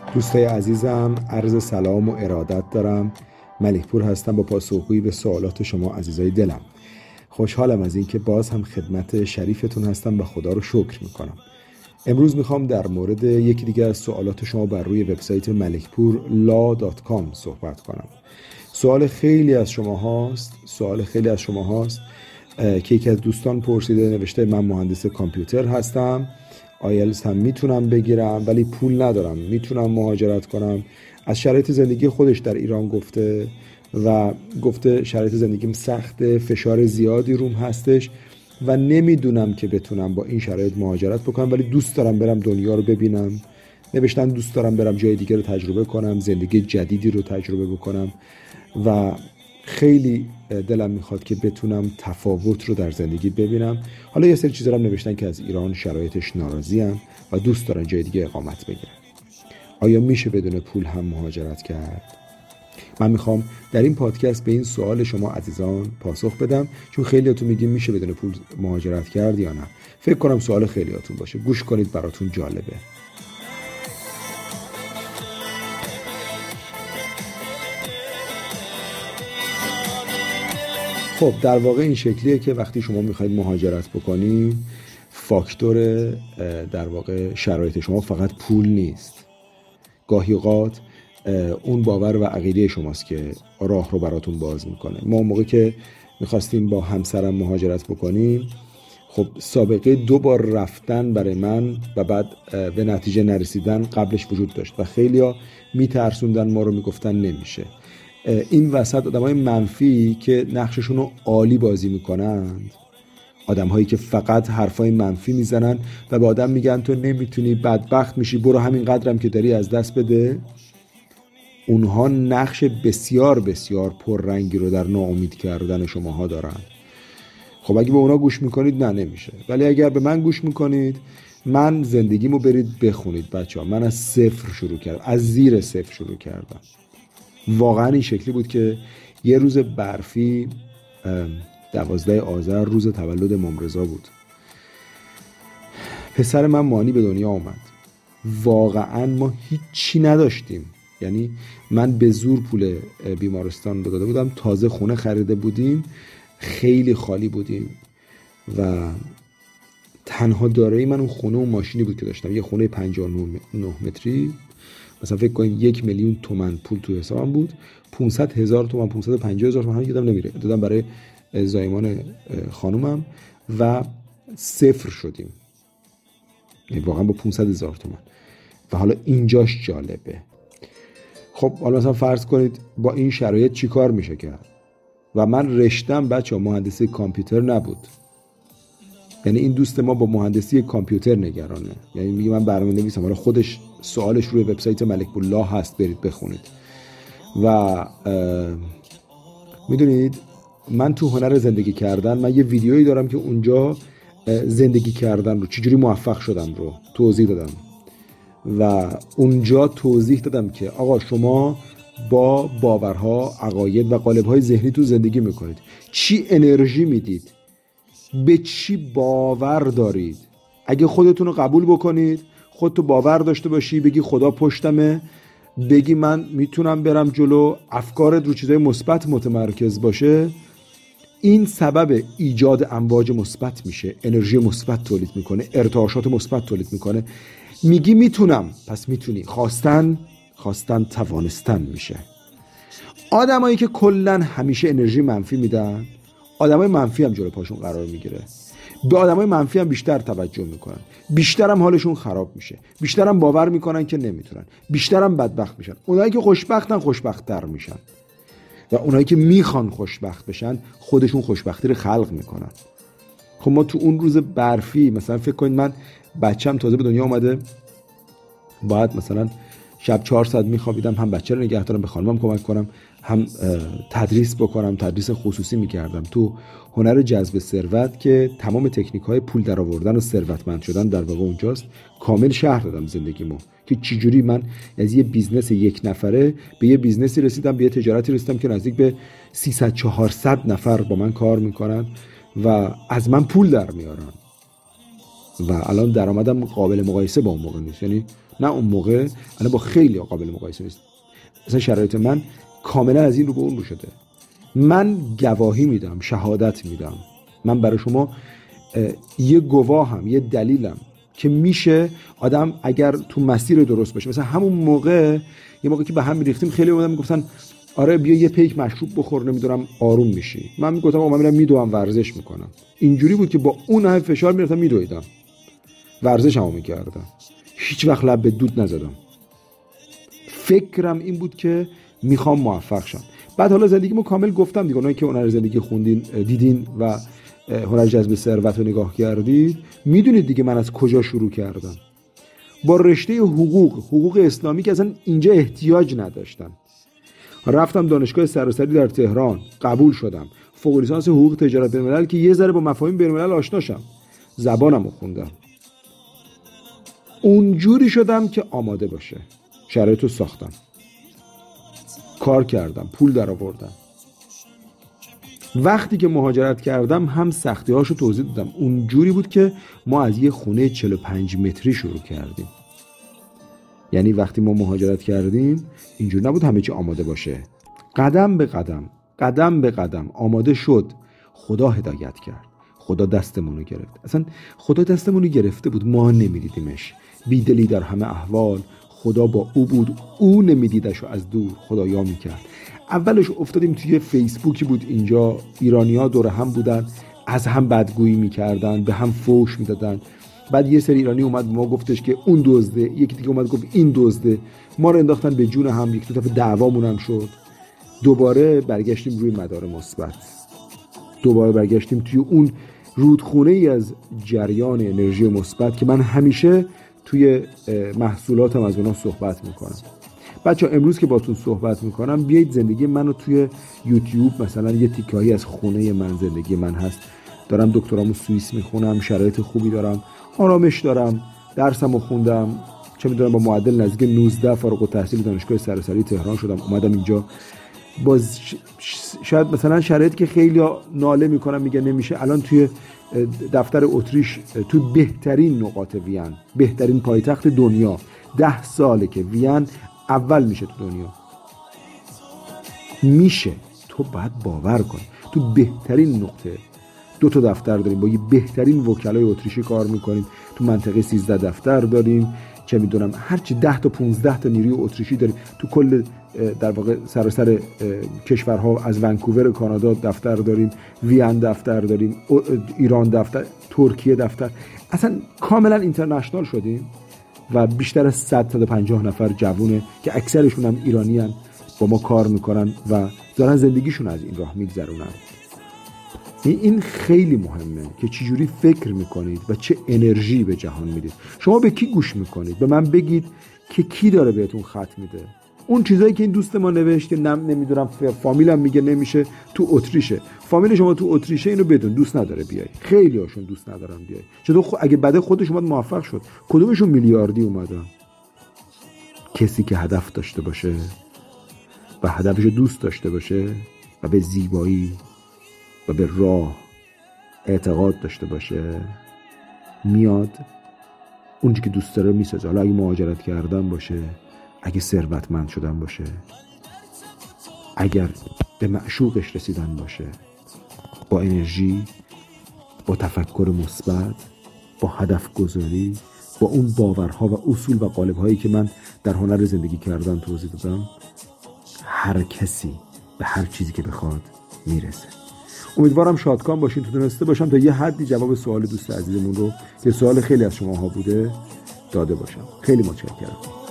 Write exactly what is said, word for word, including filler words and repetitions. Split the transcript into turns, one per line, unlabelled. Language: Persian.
دوستای عزیزم، عرض سلام و ارادت دارم. ملک پور هستم با پاسخگویی به سوالات شما عزیزای دلم. خوشحالم از این که باز هم خدمت شریفتون هستم و خدا رو شکر میکنم. امروز میخوام در مورد یکی دیگه از سوالات شما بر روی وبسایت ملک پور لا دات کام صحبت کنم. سوال خیلی از شما هاست سوال خیلی از شما هاست که یکی از دوستان پرسیده، نوشته من مهندس کامپیوتر هستم، آیلتس هم میتونم بگیرم ولی پول ندارم، میتونم مهاجرت کنم. از شرایط زندگی خودش در ایران گفته و گفته شرایط زندگیم سخته، فشار زیادی روم هستش و نمیدونم که بتونم با این شرایط مهاجرت بکنم، ولی دوست دارم برم دنیا رو ببینم. نوشتن دوست دارم برم جای دیگه رو تجربه کنم، زندگی جدیدی رو تجربه بکنم و خیلی دلم میخواد که بتونم تفاوت رو در زندگی ببینم. حالا یه سری چیزا هم نوشتن که از ایران شرایطش ناراضی‌ان و دوست دارن جای دیگه اقامت بگیرن. آیا میشه بدون پول هم مهاجرت کرد؟ من میخوام در این پادکست به این سوال شما عزیزان پاسخ بدم، چون خیلیاتون میگین میشه بدون پول مهاجرت کرد یا نه. فکر کنم سوال خیلیاتون باشه. گوش کنید، براتون جالبه. خب در واقع این شکلیه که وقتی شما میخواید مهاجرت بکنید، فاکتور در واقع شرایط شما فقط پول نیست. گاهی اوقات اون باور و عقیده شماست که راه رو براتون باز میکنه. ما موقعی که میخواستیم با همسرم مهاجرت بکنیم، خب سابقه دو بار رفتن برای من و بعد به نتیجه نرسیدن قبلش وجود داشت و خیلیا میترسوندن ما رو، میگفتن نمیشه. این وسط آدمای منفی که نقششون رو عالی بازی میکنند، آدم‌هایی که فقط حرفای منفی میزنن و به آدم میگن تو نمیتونی، بدبخت میشی، برو همین قدرم که داری از دست بده، اونها نقش بسیار بسیار پررنگی رو در ناامید کردن شماها دارن. خب اگه به اونا گوش میکنید نه نمیشه، ولی اگر به من گوش میکنید، من زندگیمو برید بخونید بچه‌ها. من از صفر شروع کردم، از زیر صفر شروع کردم. واقعا این شکلی بود که یه روز برفی، دوازده آذر، روز تولد مامرضا بود، پسر من مانی به دنیا آمد. واقعا ما هیچی نداشتیم، یعنی من به زور پول بیمارستان رو داده بودم، تازه خونه خریده بودیم، خیلی خالی بودیم و تنها دارایی من اون خونه و ماشینی بود که داشتم. یه خونه پنجاه و نه متری، مثلا فکر کنید یک میلیون تومن پول تو حسابم بود. پانصد هزار تومن، پانصد و پنجاه هزار تومن هم یادم نمیره، دادم برای زایمان خانومم و صفر شدیم، یعنی واقعا با پانصد هزار تومن. و حالا اینجاش جالبه. خب حالا مثلا فرض کنید با این شرایط چی کار میشه کرد؟ و من رشتم بچه ها مهندسی کامپیوتر نبود، یعنی این دوست ما با مهندسی کامپیوتر نگرانه، یعنی میگه من برنامه نویسم. حالا خودش سوالش روی وبسایت ملک پور لا هست، برید بخونید. و میدونید من تو هنر زندگی کردن، من یه ویدیویی دارم که اونجا زندگی کردن رو چجوری موفق شدم رو توضیح دادم و اونجا توضیح دادم که آقا شما با باورها، عقاید و قالب‌های ذهنی تو زندگی میکنید. چی انرژی میدید، به چی باور دارید. اگه خودتون رو قبول بکنید، خودتو باور داشته باشی، بگی خدا پشتمه، بگی من میتونم برم جلو، افکارت رو چیزای مثبت متمرکز باشه، این سبب ایجاد امواج مثبت میشه، انرژی مثبت تولید میکنه، ارتعاشات مثبت تولید میکنه. میگی میتونم، پس میتونی. خواستن خواستن توانستن میشه. آدمایی که کلن همیشه انرژی منفی میدن، آدمای منفی هم جلو پاشون قرار میگیره. به آدمای منفی هم بیشتر توجه میکنن، بیشتر هم حالشون خراب میشه، بیشتر هم باور میکنن که نمیتونن، بیشتر هم بدبخت میشن. اونایی که خوشبختن خوشبخت‌تر میشن و اونایی که میخوان خوشبخت بشن خودشون خوشبختی رو خلق میکنن. خب ما تو اون روز برفی مثلا فکر کنید من بچه‌م تازه به دنیا اومده، باید مثلا شب چهار ساعت میخوابیدم، هم بچه رو نگه دارم، به خانمم کمک کنم، هم تدریس بکنم، تدریس خصوصی میکردم تو هنر جذب ثروت که تمام تکنیک‌های پول در آوردن و ثروتمند شدن در واقع اونجاست. کامل شرح دادم زندگیمو که چجوری من از یه بیزنس یک نفره به یه بیزنسی رسیدم، به یه تجارتی رسیدم که نزدیک به سیصد چهارصد نفر با من کار میکنن و از من پول در میارن. و الان درآمدم قابل مقایسه با اون موقع نیست. یعنی نه اون موقع، الان با خیلی قابل مقایسه نیست. مثلا شرایط من کاملا از این رو به اون رو شده. من گواهی میدم، شهادت میدم، من برای شما یه گواهم، یه دلیلم که میشه آدم اگر تو مسیر درست باشه. مثلا همون موقع، یه موقع که به هم میریختیم، خیلی اومدن میگفتن آره بیا یه پیک مشروب بخور، نمیدونم آروم میشی. من میگفتم آقا من میرم میدوام، ورزش میکنم. اینجوری بود که با اون همه فشار میرفتم میدویدم، ورزشمو میکردم، هیچ وقت لب به دود نزدم. فکرم این بود که میخوام موفق شم. بعد حالا زندگیمو کامل گفتم دیگه، اونایی که هنر زندگی خوندین دیدین و هنر جذب ثروت رو نگاه کردید میدونید دیگه من از کجا شروع کردم. با رشته حقوق، حقوق اسلامی که اصلا اینجا احتیاج نداشتن. رفتم دانشگاه سراسری در تهران، قبول شدم، فوق لیسانس حقوق تجارت بین‌الملل که یه ذره با مفاهیم بین‌الملل آشنا شم. زبانمو خوندم. اونجوری شدم که آماده باشه. شرایطو ساختم. کار کردم، پول درآوردم. وقتی که مهاجرت کردم هم سختی‌هاشو توضیح دادم. اونجوری بود که ما از یه خونه چهل و پنج متری شروع کردیم. یعنی وقتی ما مهاجرت کردیم اینجور نبود همه چی آماده باشه. قدم به قدم، قدم به قدم آماده شد. خدا هدایت کرد. خدا دستمونو گرفت. اصلا خدا دستمونو گرفته بود، ما نمیدیدیمش. بیدلی در همه احوال، خدا با او بود، او نمیدیدشو از دور خدایا میکرد. اولش افتادیم توی فیسبوکی بود اینجا، ایرانی‌ها دور هم بودن، از هم بدگویی میکردن، به هم فوش میدادن. بعد یه سری ایرانی اومد به ما گفتش که اون دزده، یکی دیگه اومد گفت این دزده، ما رو انداختن به جون هم، یک دو دفعه دعوامون هم شد. دوباره برگشتیم روی مدار مثبت، دوباره برگشتیم توی اون رودخونه ای از جریان انرژی مثبت که من همیشه توی محصولاتم از اونها صحبت میکنم. بچه امروز که باتون صحبت میکنم بیایید زندگی منو توی یوتیوب، مثلا یه تیکایی از خونه من زندگی من هست، دارم دکترامو سوئیس میخونم، شرایط خوبی دارم، آرامش دارم، درسمو خوندم، چه میدونم با معدل نزدیک نوزده فارغ التحصیل دانشگاه سراسری تهران شدم، اومدم اینجا. باز شاید مثلا شرایطی که خیلی ناله میکنم میگه نمیشه، الان توی دفتر اتریش، توی بهترین نقاط وین، بهترین پایتخت دنیا، ده ساله که وین اول میشه تو دنیا. میشه، تو باید باور کن. تو بهترین نقطه دو تا دفتر داریم، با یه بهترین وکلای اتریشی کار میکنیم. تو منطقه سیزده دفتر داریم، چه میدونم هرچی ده تا پونزده تا نیروی اتریشی داریم. تو کل در واقع سراسر کشورها، از ونکوور کانادا دفتر داریم، وین دفتر داریم، ایران دفتر، ترکیه دفتر. اصلا کاملا اینترنشنال شدیم و بیشتر از صد تا پنجاه نفر جوونه که اکثرشون هم ایرانی هن با ما کار میکنن و دارن زندگیشون از این راه میگذرونن. این خیلی مهمه که چجوری فکر میکنید و چه انرژی به جهان میدید. شما به کی گوش میکنید؟ به من بگید که کی داره بهتون خط میده. اون چیزایی که این دوست ما نوشت که نم نمیدونم فامیلم میگه نمیشه، تو اتریشه. فامیل شما تو اتریشه، اینو بدون، دوست نداره بیای. خیلی هاشون دوست ندارن بیای. چطور خو... اگه بعد خودش اومد موفق شد، کدومشون میلیاردی اومدن؟ کسی که هدف داشته باشه و هدفش دوست داشته باشه و به زیبایی و به راه اعتقاد داشته باشه، میاد اونچه که دوست داره میسازه. حالا اگه مهاجرت کردن باشه، اگه ثروتمند شدن باشه، اگر به معشوقش رسیدن باشه، با انرژی، با تفکر مثبت، با هدف گذاری، با اون باورها و اصول و قالب‌هایی که من در هنر زندگی کردن توضیح دادم، هر کسی به هر چیزی که بخواد میرسه. امیدوارم شادکام باشین، تو تونسته باشم تا یه حدی جواب سوال دوست عزیزمون رو که سوال خیلی از شماها بوده داده باشم. خیلی متشکرم.